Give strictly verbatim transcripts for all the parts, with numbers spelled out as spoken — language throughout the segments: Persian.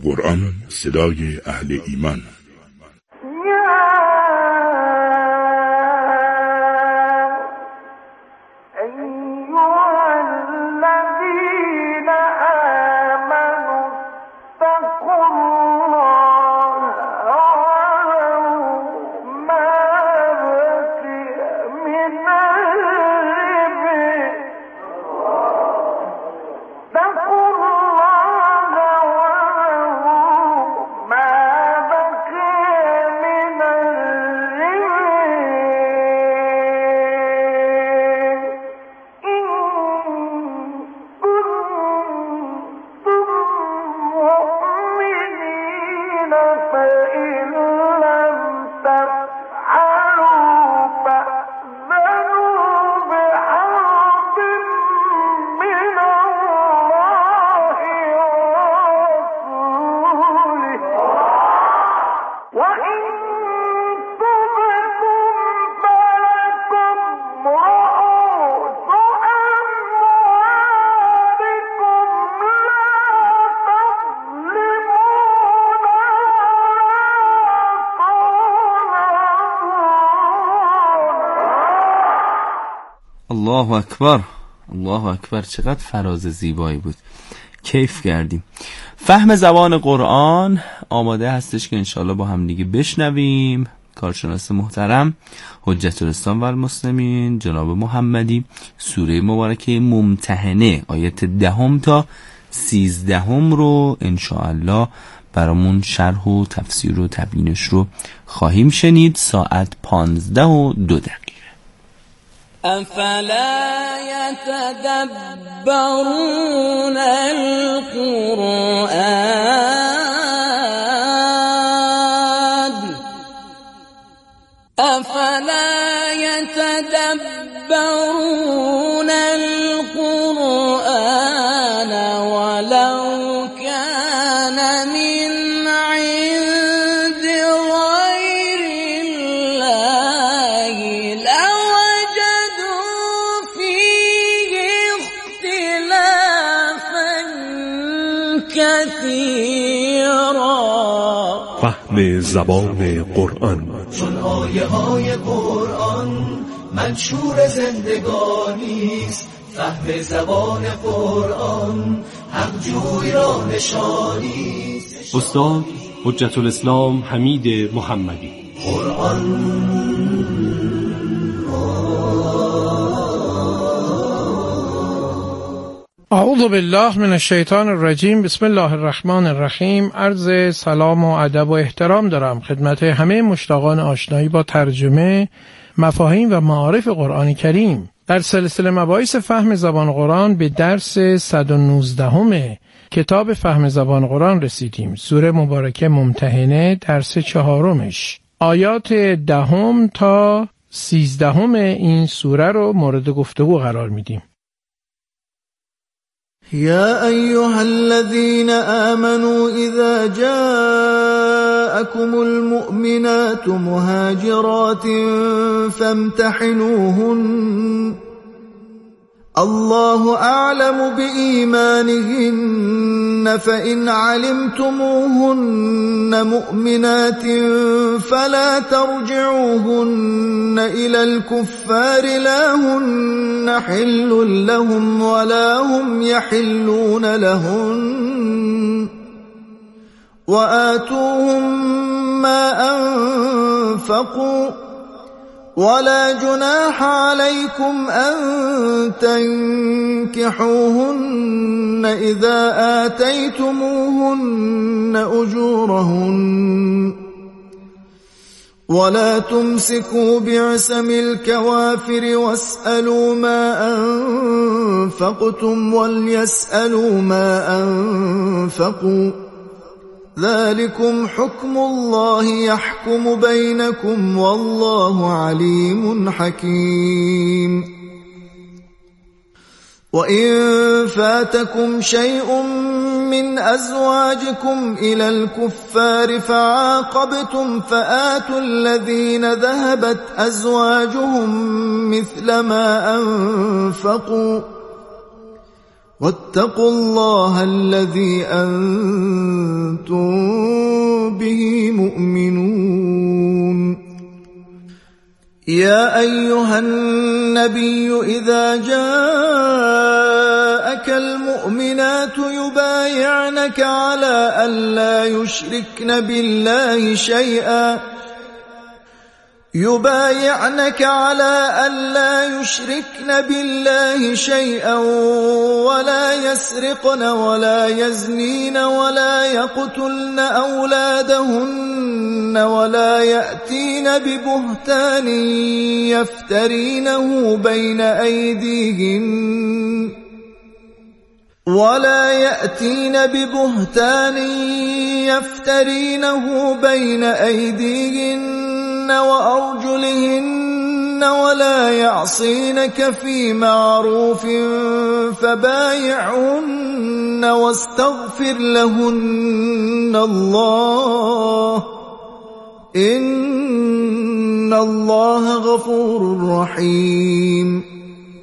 قرآن، صدای اهل ایمان. الله اکبر، الله اکبر. چقدر فراز زیبایی بود، کیف کردیم. فهم زبان قرآن آماده هستش که انشالله با هم دیگه بشنویم. کارشناس محترم حجت الاسلام و المسلمین جناب محمدی سوره مبارکه ممتحنه آیت دهم تا سیزدهم رو انشاءالله برامون شرح و تفسیر و تبیینش رو خواهیم شنید. ساعت پانزده و دو دقیقه. أفلا يتدبرون القرآن أفلا يتدبرون القرآن ولو كان من عند غير الله لوجدوا فيه اختلافا كثيرا. فهم زبان قرآن. چون آیه های قرآن منشور زندگانیست، فهم زبان قرآن حق جوی را نشانیست. استاد حجت الاسلام حمید محمدی. قرآن اعوذ بالله من الشیطان الرجیم. بسم الله الرحمن الرحیم. عرض سلام و ادب و احترام دارم خدمت همه مشتاقان آشنایی با ترجمه مفاهیم و معارف قرآن کریم. در سلسله مباحث فهم زبان قرآن به درس صد و نوزدهم کتاب فهم زبان قرآن رسیدیم. سوره مبارکه ممتحنه درس چهارمش، آیات دهم تا سیزدهم این سوره رو مورد گفتگو قرار میدیم. يا أيها الذين آمنوا إذا جاءكم المؤمنات مهاجرات فامتحنوهن الله أعلم بإيمانهن فإن علمتموهن مؤمنات فلا ترجعوهن إلى الكفار لا هن حل لهم ولا هم يحلون لهن وآتوهم ما أنفقوا ولا جناح عليكم أن تنكحوهن إذا آتيتموهن أجورهن ولا تمسكوا بعصم الكوافر واسألوا ما أنفقتم وليسألوا ما أنفقوا ذلكم حكم الله يحكم بينكم والله عليم حكيم. وإن فاتكم شيء من أزواجكم إلى الكفار فعاقبتم فآتوا الذين ذهبت أزواجهم مثل ما أنفقوا واتقوا الله الذي أنتم به مؤمنون. يا أيها النبي إذا جاءك المؤمنات يبايعنك على أن لا يشركن بالله شيئا يبايعنك على أن لا يشركن بالله شيئا ولا يسرقن ولا يزنين ولا يقتلن أولادهن ولا يأتين ببهتان يفترينه بين أيديهن ولا يأتين ببهتان يفترينه بين أيديهن وأرجلهن ولا يعصينك في معروف فبايعهن واستغفر لهن الله إن الله غفور رحيم.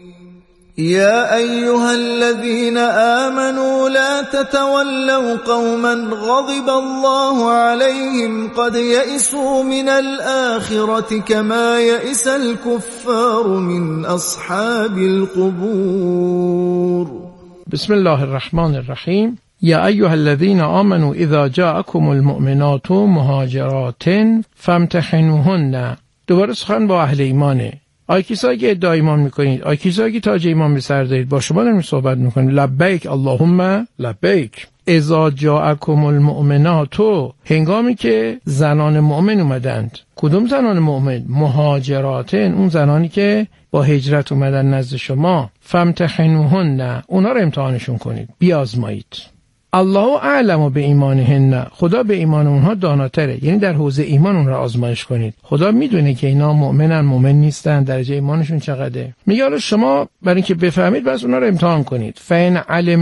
يا أيها الذين آمنوا لا تتولوا قوما غضب الله عليهم قد يئسوا من الآخرة كما يئس الكفار من أصحاب القبور. بسم الله الرحمن الرحیم. یا ایها الذین آمنوا اذا جاءکم المؤمنات مهاجرات فامتحنوهن. دوباره سخن با اهل ایمانه. آی کسایی که ادعای ایمان میکنید، آی کسایی که تاج ایمان به سر دارید، با شما داریم صحبت میکنیم. لبیک اللهم لبیک. اذا جاءکم المؤمنات، هنگامی که زنان مؤمن اومدند. کدوم زنان مؤمن؟ مهاجراتن، اون زنانی که با هجرت اومدن نزد شما. فامتحنوهن، اونا رو امتحانشون کنید، بیازمایید. الله اعلم به ایمانهن، خدا به ایمان اونها داناتره، یعنی در حوزه ایمان اون را آزمایش کنید. خدا میدونه که اینا مؤمنن مؤمن نیستن، درجه ایمانشون چقدره. میگه حالا شما برای اینکه بفهمید بس اونها رو امتحان کنید. فین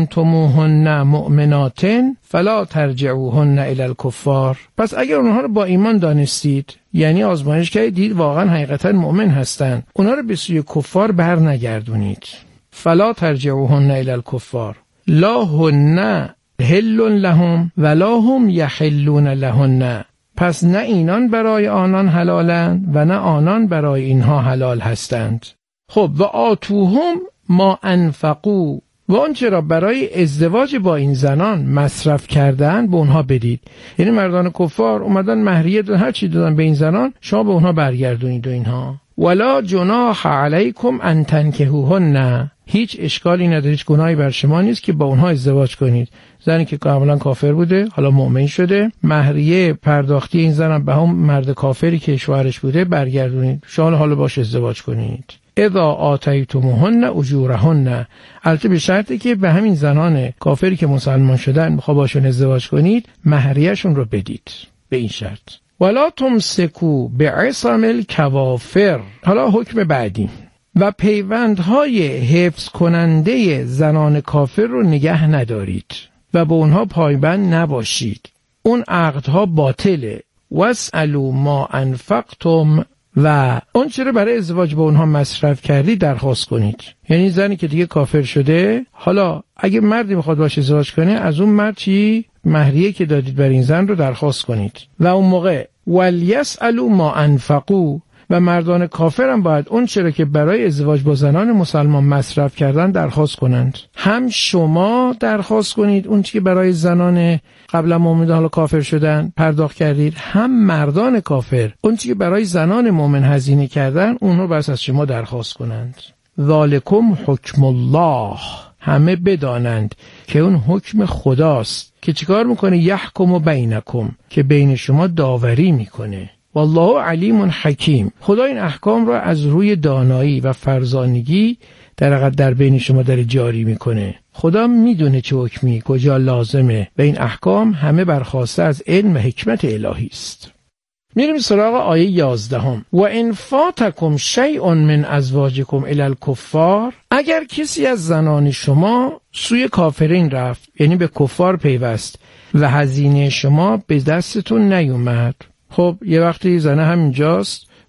علمتموهن مؤمنات فلا ترجعوهن الی الکفار. پس اگر اونها رو با ایمان دانستید، یعنی آزمایش کردید، دید واقعا حقیقتا مؤمن هستن، اونها رو به سوی کفار بر نگردونید. فلا ترجعوهن الی الکفار لا هن حل لهم ولا هم یحلون لهن. پس نه اینان برای آنان حلالند و نه آنان برای اینها حلال هستند. خب و آتوهم ما انفقوا، و آنچه را برای ازدواج با این زنان مصرف کردن به اونها بدید. یعنی مردان کفار اومدن مهریه دادن، هر چی دادن به این زنان شما به اونها برگردونید و اینها. ولا جناح علیکم ان تنکحوهن، هیچ اشکالی نداره، هیچ گناهی بر شما نیست که با اونها ازدواج کنید. زنی که کاملا کافر بوده حالا مؤمن شده، مهریه پرداختی این زن به هم مرد کافری که شوهرش بوده برگردونید، شما حالا باش ازدواج کنید. اذا آتیتموهن اجورهن، البته به شرطی که به همین زنان کافری که مسلمان شدن میخوا باشون ازدواج کنید مهریه‌شون رو بدید، به این شرط. ولا تمسکو بعصم الکوافر. حالا حکم بعدی. و پیوندهای حفظ کننده زنان کافر رو نگه ندارید و به اونها پایبند نباشید، اون عقدها باطله. واسألوا ما انفقتم، و اون چرا برای ازدواج با اونها مصرف کردی درخواست کنید. یعنی زنی که دیگه کافر شده، حالا اگه مردی میخواد باشه ازدواج کنه، از اون مرد چی مهریه که دادید برای این زن رو درخواست کنید. و اون موقع ولیسألوا ما انفقوا، و مردان کافر هم باید اون چرا که برای ازدواج با زنان مسلمان مصرف کردن درخواست کنند. هم شما درخواست کنید اون چی که برای زنان قبلا مؤمن حالا کافر شدن پرداخت کردید، هم مردان کافر اون چی که برای زنان مؤمن هزینه کردن اون رو بس از شما درخواست کنند. ذالکم حکم الله، همه بدانند که اون حکم خداست که چیکار میکنه؟ یحکم بینکم، که بین شما داوری میکنه. والله علیم حکیم، خدا این احکام را از روی دانایی و فرزانگی در حقیقت در بین شما داره جاری میکنه. خدا میدونه چه حکمی کجا لازمه و این احکام همه برخواسته از علم و حکمت الهی است. میریم سراغ آیه یازدهم. و ان فاتکم شیء من ازواجکم الی الکفار، اگر کسی از زنان شما سوی کافرین رفت، یعنی به کفار پیوست و هزینه شما به دستتون نیومد. خب یه وقتی زنه همینجاست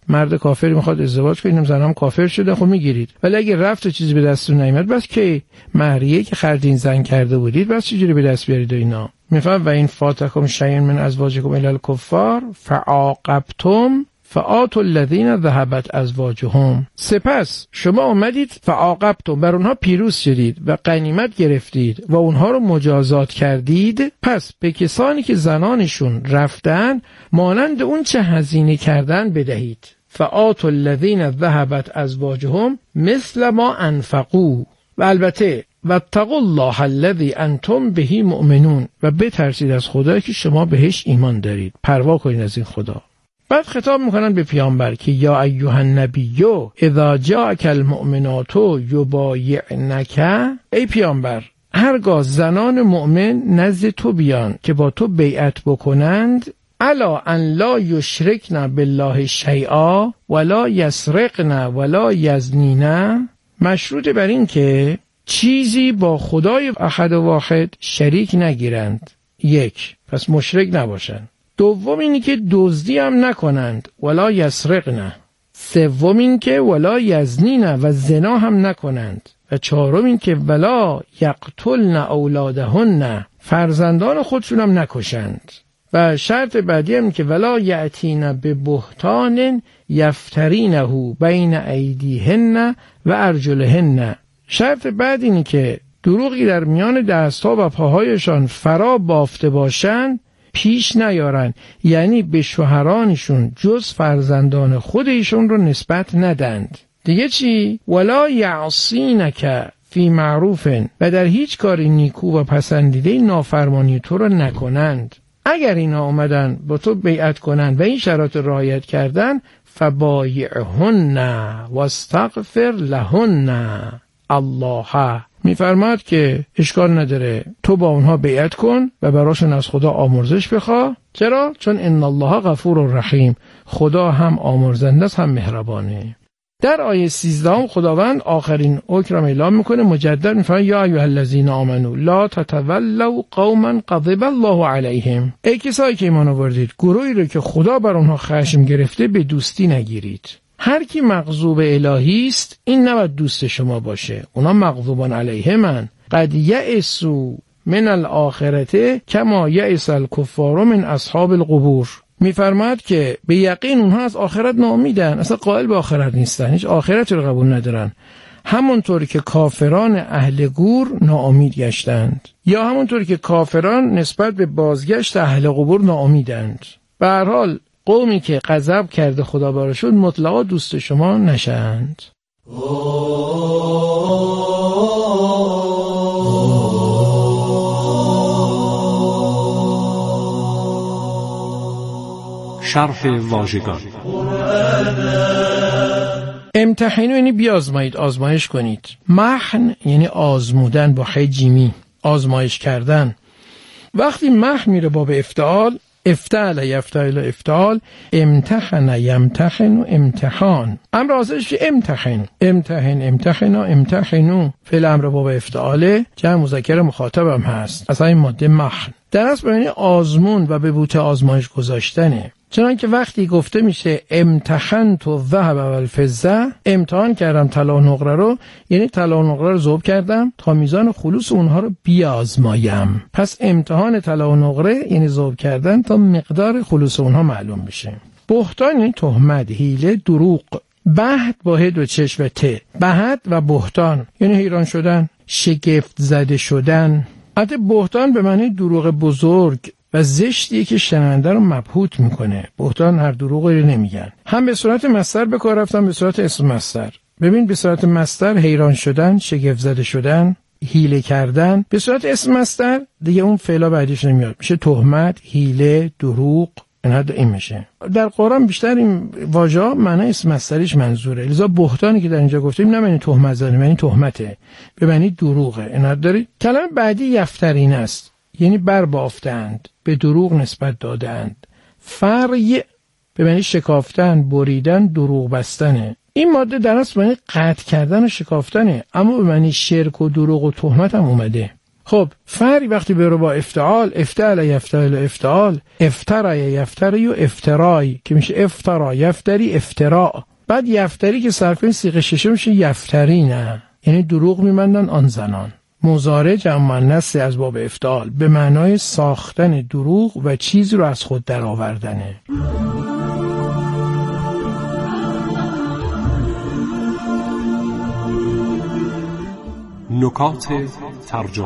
مرد کافری میخواد ازدواج کنه، زنم کافر شده، خب میگیرید. ولی اگه رفت و چیزی به دستتون نیامد، بس که مهریه که خرید زن کرده بودید بس چجوری به دست بیارید اینا؟ میفهم. و این فاتکم شیء من ازواجکم الی الکفار فعاقبتم فآتوا الذین ذهبت ازواجهم. سپس شما اومدید فعاقبتم، بر اونها پیروز شدید و غنیمت گرفتید و اونها رو مجازات کردید، پس به کسانی که زنانشون رفتن مانند اون چه هزینه کردن بدهید. فآتوا الذین ذهبت ازواجهم مثل ما انفقوا. و البته واتقوا الله الذی انتم به مؤمنون، و بترسید از خدایی که شما بهش ایمان دارید، پروا کنید از این خدا. بعد خطاب میکنن به پیامبر که یا ایها النبی اذا جاءک المؤمنات یبایعنک، ای پیامبر هرگاه زنان مؤمن نزد تو بیان که با تو بیعت بکنند، الا ان لا یشرکن بالله شیئا ولا یسرقن ولا یزنین، مشروط بر این که چیزی با خدای احد و واحد شریک نگیرند، یک، پس مشرک نباشند. دوم اینی که دزدی هم نکنند، ولا یسرقن. سوم این که ولا یزنین، و زنا هم نکنند. و چهارم این که ولا یقتلن اولادهن، فرزندان خودشون هم نکشند. و شرط بعدی هم که ولا یأتین به بهتان یفترینه بین ایدیهن و ارجلهن. شرط بعد اینی که دروغی در میان دستها و پاهایشان فرا بافته باشند پیش نیارن، یعنی به شوهرانشون جز فرزندان خود ایشون رو نسبت ندند. دیگه چی؟ ولا یعصینک فی معروف، و در هیچ کاری نیکو و پسندیده نافرمانی تو رو نکنند. اگر اینا اومدن با تو بیعت کنند و این شرایط رعایت کردن، فبایعهن واستغفر لهن الله. میفرماد که اشکال نداره تو با اونها بیعت کن و براشون از خدا آمرزش بخوا. چرا؟ چون ان الله غفور رحیم، خدا هم آمرزنده است هم مهربانه. در آیه سیزده خداوند آخرین حکم را اعلام میکنه، مجدد میفرماید یا ایها الذین آمنوا لا تتولوا قوما غضب الله علیهم، ای کسایی که ایمان آوردید گروهی رو که خدا بر اونها خشم گرفته به دوستی نگیرید. هر کی مغضوب الهی است این نباید دوست شما باشه، اونا مغضوبان علیهم، قد یئسوا من الاخرته کما یئس الکفار من اصحاب القبور. میفرماد که به یقین اونها از آخرت ناامیدن، اصلا قائل به آخرت نیستن، هیچ آخرتی رو قبول ندارن، همونطوری که کافران اهل گور ناامید گشتند، یا همونطوری که کافران نسبت به بازگشت اهل قبور ناامیدند. به هر حال قومی که غضب کرده خدا براشون مطلقا دوست شما نشند. شرح واژگان. امتحنوا یعنی بیازمایید، آزمایش کنید. محن یعنی آزمودن با خ جیمی، آزمایش کردن. وقتی محن میره باب افتعال، افتعل یفتعل افتعال، امتحن یمتحن و امتحان، امر حاضرش امتحن امتحن امتحن و امتحنو، فعل امر باب افتعاله، جمع مذکر مخاطب هم هست، اصلا این ماده محن در اصل معنی آزمون و به بوته آزمایش گذاشتنه. چنانکه وقتی گفته میشه امتحنت الذهب والفضه، امتحان کردم طلا و نقره رو، یعنی طلا و نقره رو ذوب کردم تا میزان خلوص اونها رو بیازمایم. پس امتحان طلا و نقره یعنی ذوب کردن تا مقدار خلوص اونها معلوم بشه. بهتان یعنی تهمت، حیله، دروغ. بهت با هد و چش و ته، بهت و بهتان یعنی حیران شدن، شگفت زده شدن. البته بهتان به معنی دروغ بزرگ و زشتیه که شنونده رو مبهوت میکنه. بهتان هر دروغی رو نمیگن. هم به صورت مصدر به کار رفتن، به صورت اسم مصدر. ببین به صورت مصدر حیران شدن، شگفت زده شدن، حیله کردن. به صورت اسم مصدر دیگه اون فعلا بعدیش نمیاد، میشه تهمت، حیله، دروغ. این میشه. در قرآن بیشتر این واژه معنی اسم مصدریش منظوره. لذا بهتانی که در اینجا گفتیم نه معنی تهمت زدن، معنی تهمته، به معنی دروغه. اینا داری. کلمه بعدی یفترین است، یعنی بر بافتند، به دروغ نسبت دادند. فرع به معنی شکافتن، بریدن، دروغ بستنه. این ماده در اصل معنی قطع کردن و شکافتنه، اما به معنی شرک و دروغ و تهمت هم اومده. خب فعلی وقتی بره با افتعال، افتعال یفتعل افتعال، افترا یفتری و افترای که میشه افترا یفتری افتراء. بعد یفتری که صرف کنی صیغه ششم میشه یفتری، نه یعنی دروغ میمندن آن زنان. مضارع جمع مؤنث از باب افتعال به معنای ساختن دروغ و چیزی رو از خود درآوردنه. نکات ترجمه.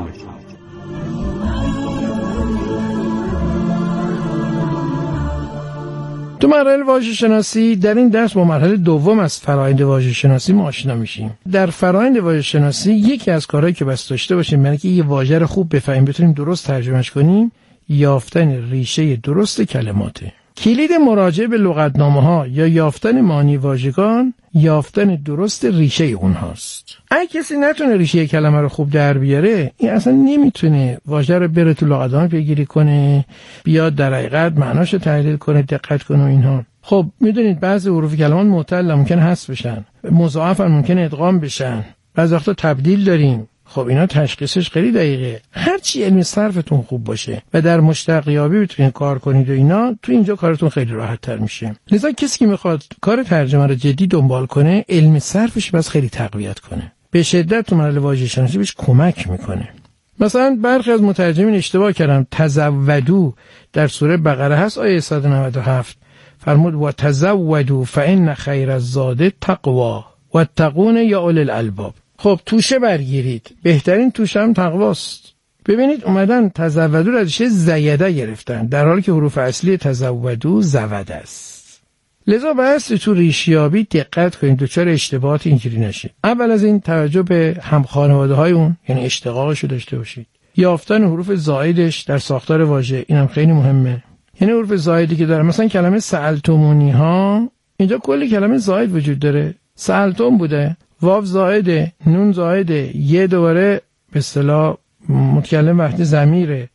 تو مرحله واژه شناسی در این درس با مرحله دوم از فرآیند واژه شناسی ما آشنا میشیم. در فرآیند واژه شناسی یکی از کارهایی که بس داشته باشیم برای که یه واژه رو خوب بفهمیم بتونیم درست ترجمهش کنیم، یافتن ریشه درست کلماته. کلید مراجعه به لغتنامه‌ها یا یافتن معانی واژگان، یافتن درست ریشه اونهاست. اگه کسی نتونه ریشه کلمه رو خوب در بیاره، این اصلا نمیتونه واژه رو بره تو لغتنامه پیگیری کنه، بیاد در حقیقت معناش رو تحلیل کنه، دقت کنه و اینها. خب میدونید بعضی حروف کلمات معتل ممکن حذف بشن، مضاعف ممکن ادغام بشن، بعضی وقتا تبدیل داریم. خب اینا تشخیصش خیلی دقیقه. هر چی علم صرفتون خوب باشه و در مشتقیابی بتونید کار کنید و اینا، تو اینجا کارتون خیلی راحت تر میشه. لذا کسی که میخواد کار ترجمه رو جدی دنبال کنه، علم صرفش بس خیلی تقویت کنه. به شدت تو مرحله واژه شناسی بهش کمک میکنه. مثلا برخی از مترجمین اشتباه کردن. تزودو در سوره بقره هست آیه صد و نود و هفت فرمود و تزودو فإن خیر الزاد تقوا واتقون یا اولي الالباب. خب توشه برگیرید، بهترین توشه هم تقواست. ببینید اومدن تزودو رو ازش زیده گرفتن در حالی که حروف اصلی تزودو زود است. لذا بحث تو ریشیابی دقت کنید دچار اشتباهات اینجوری نشید. اول از این توجه به هم خانواده های اون یعنی اشتقاقش رو داشته باشید. یافتن حروف زائدش در ساختار واژه اینم خیلی مهمه. یعنی حروف زائدی که داره، مثلا کلمه سألتمونی ها اینجا کلی کلمه زائد وجود داره. سألتم بوده، واو زائده، نون زائده، یه دوباره به اصطلاح متکلم وقتی ضمیره،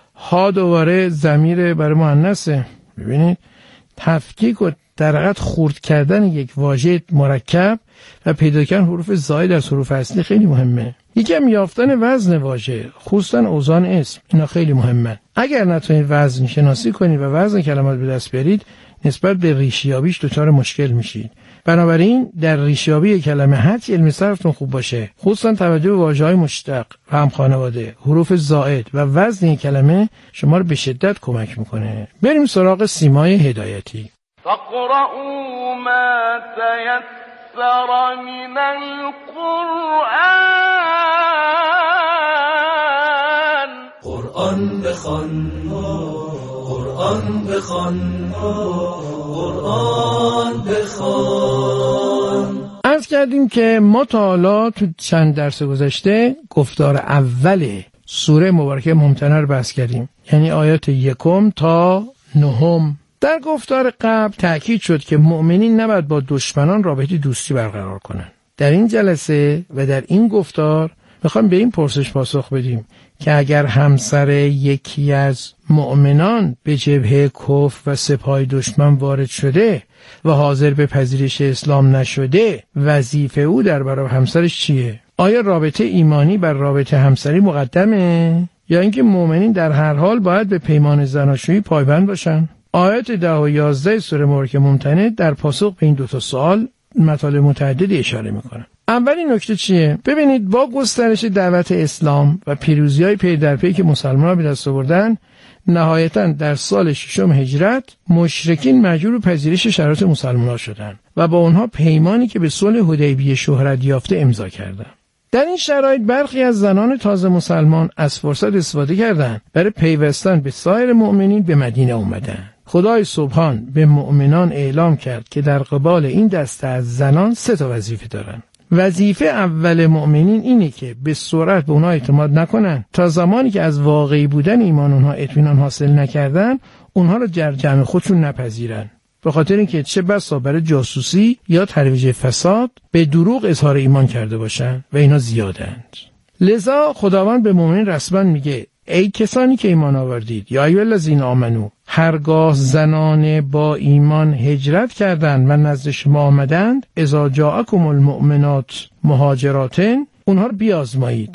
ها دوباره ضمیر برای مؤنثه. ببینید تفکیک و در حقیقت خرد کردن یک واژه مرکب و پیدا کردن حروف زائد از حروف اصلی خیلی مهمه. یکم یافتن وزن واژه، خصوصا اوزان اسم، اینا خیلی مهمه. اگر نتونید وزن شناسی کنید و وزن کلمات به دست بیارید، نسبت به ریشیابیش دچار مشکل میشید. بنابراین در ریشیابی کلمه هرچی علمی صرفتون خوب باشه، خصوصا توجه به واژه‌های مشتق، هم خانواده، حروف زائد و وزن کلمه شما رو به شدت کمک میکنه. بریم سراغ سیمای هدایتی. فقرؤوا ما تيسر من القرآن. قرآن بخوان، قرآن بخوان، قرآن بخوان. عرض کردیم که ما تا حالا تو چند درس گذشته گفتار اول سوره مبارکه ممتنه رو بحث کردیم، یعنی آیات یکم تا نهم. در گفتار قبل تأکید شد که مؤمنین نباید با دشمنان رابطه دوستی برقرار کنند. در این جلسه و در این گفتار میخوایم به این پرسش پاسخ بدیم که اگر همسر یکی از مؤمنان به جبهه کفر و سپاه دشمن وارد شده و حاضر به پذیرش اسلام نشده، وظیفه او در برابر همسرش چیه؟ آیا رابطه ایمانی بر رابطه همسری مقدمه یا اینکه مؤمنین در هر حال باید به پیمان زناشویی پایبند باشن؟ آیات ده و یازده سوره مبارکه ممتنه در پاسخ به این دو تا سوال مطالب متعددی اشاره میکنن. اولین نکته چیه؟ ببینید با گسترش دعوت اسلام و پیروزی‌های پی در پی که مسلمان‌ها به دست آوردن، نهایتاً در سال ششم هجرت مشرکین مجبور به پذیرش شرایط مسلمان‌ها شدند و با اونها پیمانی که به صلح حدیبیه شهرت یافته امضا کردند. در این شرایط برخی از زنان تازه مسلمان از فرصت استفاده کردند برای پیوستن به سایر مؤمنین به مدینه اومدند. خدای سبحان به مؤمنان اعلام کرد که در قبال این دسته از زنان سه تا وظیفه دارند. وظیفه اول مؤمنین اینه که به سرعت به اونها اعتماد نکنن تا زمانی که از واقعی بودن ایمان اونها اطمینان حاصل نکردن اونها رو در جمع خودشون نپذیرن، به خاطر اینکه چه بسا برای جاسوسی یا ترویج فساد به دروغ اظهار ایمان کرده باشن و اینا زیادند. لذا خداوند به مؤمنین رسما میگه ای کسانی که ایمان آوردید، یا ایها الذین آمنو، هرگاه زنان با ایمان هجرت کردند و نزد شما آمدند، اذا جاءکم المؤمنات مهاجرات، اونها رو بیازمایید.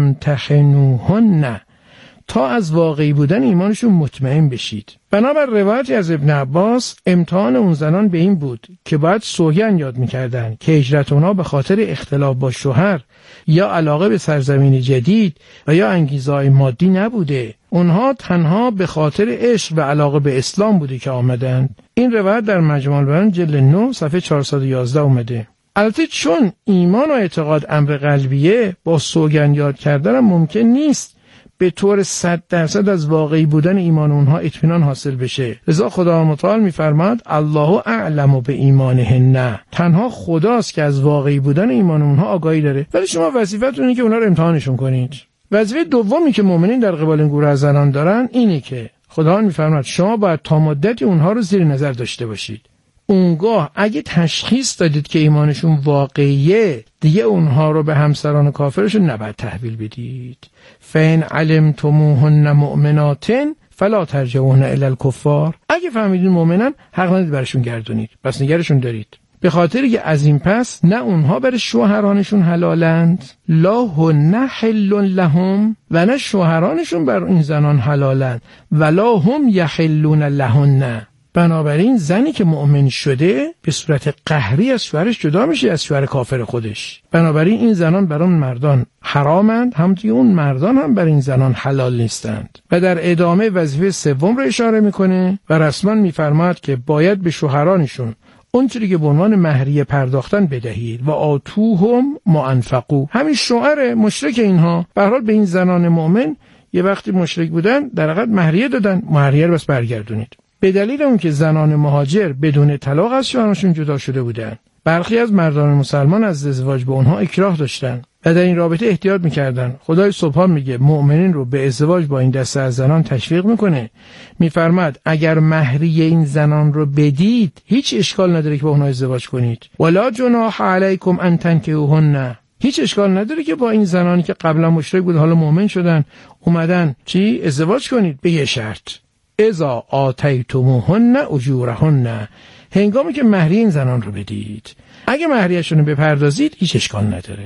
فامتحنوهن، تا از واقعی بودن ایمانشون مطمئن بشید. بنابر روایتی از ابن عباس، امتحان اون زنان به این بود که باید سوگند یاد میکردن که هجرت اونها به خاطر اختلاف با شوهر یا علاقه به سرزمین جدید و یا انگیزه‌های مادی نبوده. اونها تنها به خاطر عشق و علاقه به اسلام بوده که آمدند. این روایت در مجموع البیان جلد نه صفحه چهارصد و یازده اومده. البته چون ایمان و اعتقاد امر قلبیه، با سوگند یاد کردن ممکن نیست به طور صد درصد از واقعی بودن ایمان اونها اطمینان حاصل بشه. لذا خدا متعال میفرماد الله اعلم به ایمانهن، تنها خداست که از واقعی بودن ایمان اونها آگاهی داره، ولی شما وظیفتون اینه که اونها رو امتحانشون کنید. وظیفه دومی که مؤمنین در قبال این گروه از زنان دارن اینه که خدا میفرماد شما باید تا مدتی اونها رو زیر نظر داشته باشید. اونگاه اگه تشخیص دادید که ایمانشون واقعیه، دیگه اونها رو به همسران کافرشون نباید تحویل بدید. فین علمتموهن مؤمنات فلا ترجعوهن الی الکفار، اگه فهمیدین مؤمنن حق ندید برشون گردونید، پس نگرشون دارید. به خاطر که از این پس نه اونها برای شوهرانشون حلالند، لا هن حل لهم، و نه شوهرانشون بر این زنان حلالند، ولا هم یحلون لهن. بنابراین زنی که مؤمن شده به صورت قهری از شوهرش جدا میشه، از شوهر کافر خودش. بنابراین این زنان بر اون مردان حرامند، همونطور اون مردان هم بر این زنان حلال نیستند. و در ادامه وظیفه سوم رو اشاره میکنه و رسما میفرماد که باید به شوهرانشون اونچوری که به عنوان مهریه پرداختن بدهید و آتوهم ما انفقوا. همین شوهر مشرک اینها به هر حال به این زنان مؤمن یه وقتی مشرک بودن در حقیقت مهریه دادن، مهریه رو بس برگردونید. به دلیل اون که زنان مهاجر بدون طلاق از شوهرشون جدا شده بودن، برخی از مردان مسلمان از ازدواج با اونها اکراه داشتن و در این رابطه احتیاط میکردن. خدای سبحان میگه مؤمنین رو به ازدواج با این دسته از زنان تشویق میکنه، میفرماد اگر مهریه این زنان رو بدید هیچ اشکال نداره که با اونها ازدواج کنید. ولا جناح علیکم ان تنکحوهن، هیچ اشکال نداره که با این زنانی که قبلا مشرک بود حالا مؤمن شدن اومدن چی ازدواج کنید، به یه شرط، اذا آتیتموهن اجورهن، هنگامی که مهریه این زنان رو بدید. اگه مهریه‌شون رو بپردازید هیچ اشکال نداره.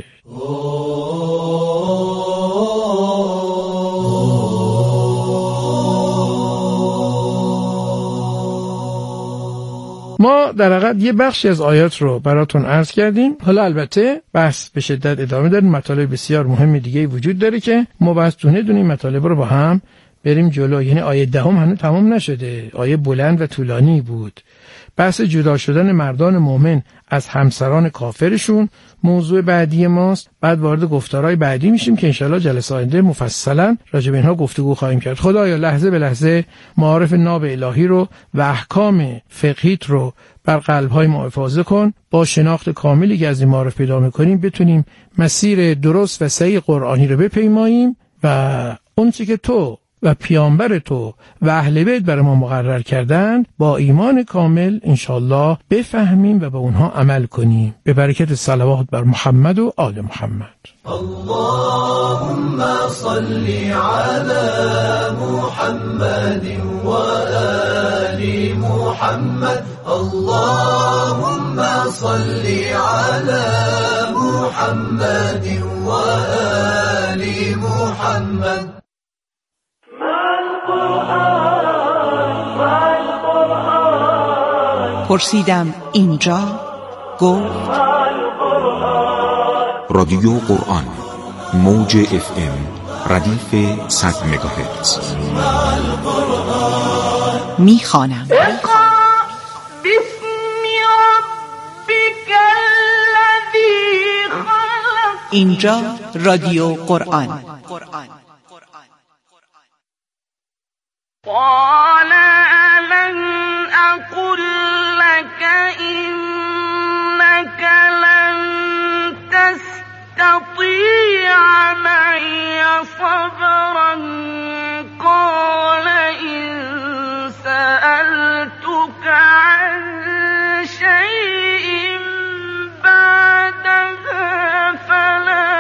ما در حقیقت یه بخشی از آیات رو براتون عرض کردیم. حالا البته بحث به شدت ادامه داره، مطالب بسیار مهمی دیگه وجود داره که ما بس دونه دونه مطالب رو با هم بریم جلو. یعنی آیه دهم هنوز تمام نشده، آیه بلند و طولانی بود. بحث جدا شدن مردان مؤمن از همسران کافرشون موضوع بعدی ماست. بعد وارد گفتارهای بعدی میشیم که انشالله جلسه آینده مفصلا راجع به اینها گفتگو خواهیم کرد. خدایا لحظه به لحظه معارف ناب الهی رو و احکام فقهیت رو بر قلب‌های ما حفاظ کن. با شناخت کاملی که از این معارف پیدا می‌کنیم بتونیم مسیر درست و صحیح قرآنی رو بپیماییم و اون چیزی که تو و پیامبر تو و اهل بیت برای ما مقرر کردن با ایمان کامل انشالله بفهمیم و به اونها عمل کنیم. به برکت صلوات بر محمد و آل محمد. اللهم صل علی محمد و آل محمد. اللهم صل علی محمد و آل محمد. پرسیدم اینجا، گفت رادیو قرآن، موج اف ام، ردیف صد مگاهرتز. میخوانم. اینجا رادیو قرآن. قال ألم أقل لك إنك لن تستطيع معي صبرا قال إن سألتك عن شيء بعدها فلا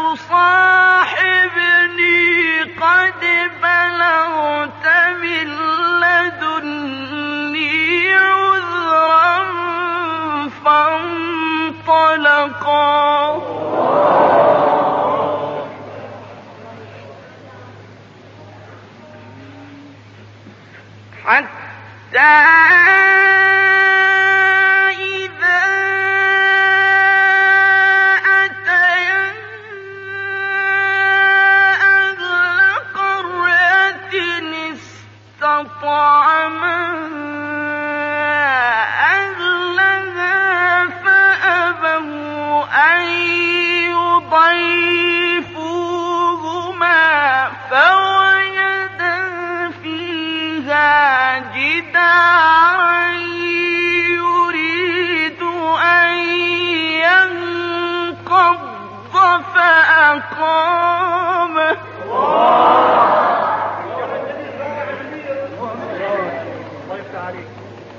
تصاحبني قد بلغت من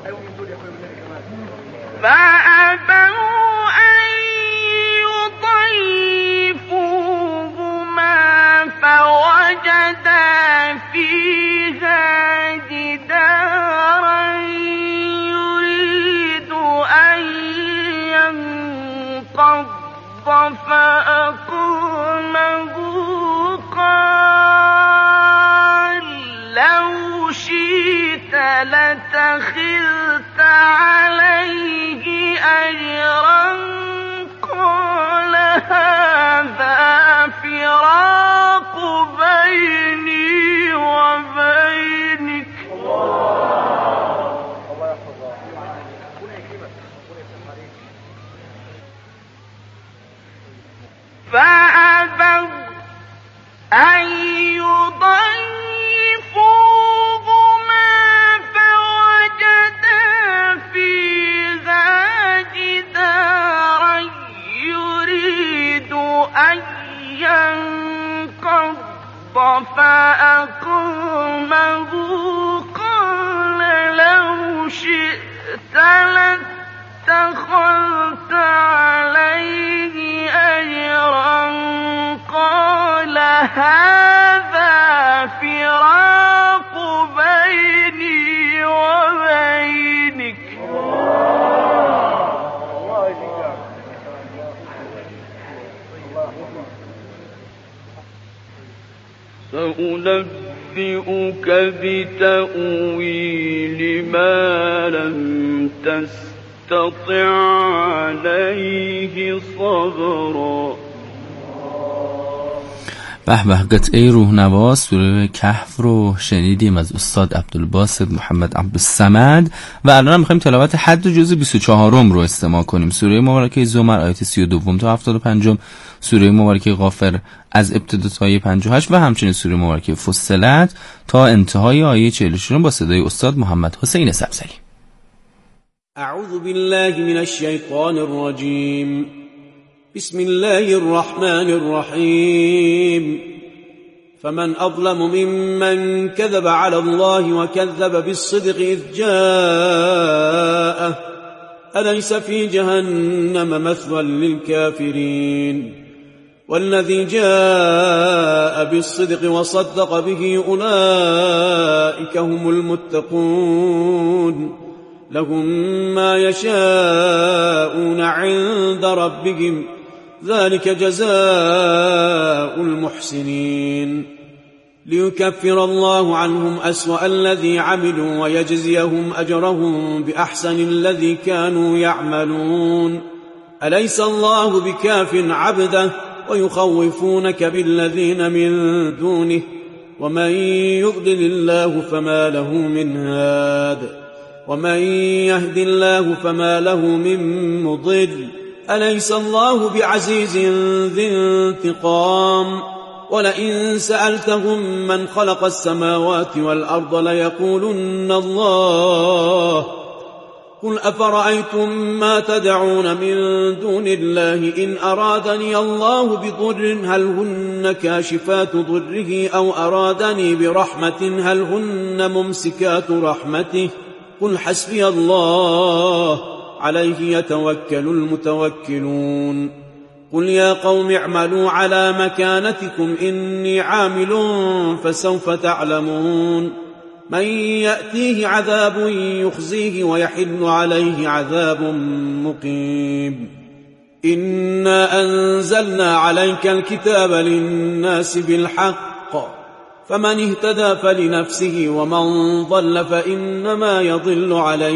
فأبوا أن يضيفوهما فوجدا فيها جدارا يريد أن ينقض فأقامه قال لو شئت لاتخذت عليه أجرا قال هذا فراق بيني وبينك فأبوا أن يضيفوهما فوجدا فيها جدارا يريد أن ينقض فأقامه قال لو شئت لاتخذت عليه أجرا قال هذا فراق بيني وبينك سأنبئك بتأويل ما لم تستطع عليه صبرا. به به قطعه روحنواز سوره کهف رو شنیدیم از استاد عبدالباسط محمد عبدالصمد و الان هم می‌خوایم تلاوت حد جزء بیست و چهار رو استماع کنیم. سوره مبارکه زمر آیات سی و دو تا هفتاد و پنج، سوره مبارکه غافر از ابتدا تا آیه پنجاه و هشت و همچنین سوره مبارکه فصلت تا انتهای آیه چهل و شش با صدای استاد محمد حسین سبزلی. اعوذ بالله من الشیطان الرجیم. بسم الله الرحمن الرحيم. فمن أظلم ممن كذب على الله وكذب بالصدق إذ جاءه أليس في جهنم مثوى للكافرين والذي جاء بالصدق وصدق به أولئك هم المتقون لهم ما يشاءون عند ربهم ذلك جزاء المحسنين ليكفر الله عنهم أسوأ الذي عملوا ويجزيهم أجرهم بأحسن الذي كانوا يعملون أليس الله بكاف عبده ويخوفونك بالذين من دونه ومن يضلل الله فما له من هاد ومن يهد الله فما له من مضل أليس الله بعزيز ذي انتقام ولئن سألتهم من خلق السماوات والأرض ليقولن الله قل أفرأيتم ما تدعون من دون الله إن أرادني الله بضر هل هن كاشفات ضره أو أرادني برحمة هل هن ممسكات رحمته قل حسبي الله عليه يتوكل المتوكلون قل يا قوم اعملوا على مكانتكم إني عامل فسوف تعلمون من يأتيه عذاب يخزيه ويحل عليه عذاب مقيم إنا أنزلنا عليك الكتاب للناس بالحق فمن اهتدى فلنفسه ومن ضل فإنما يضل عليه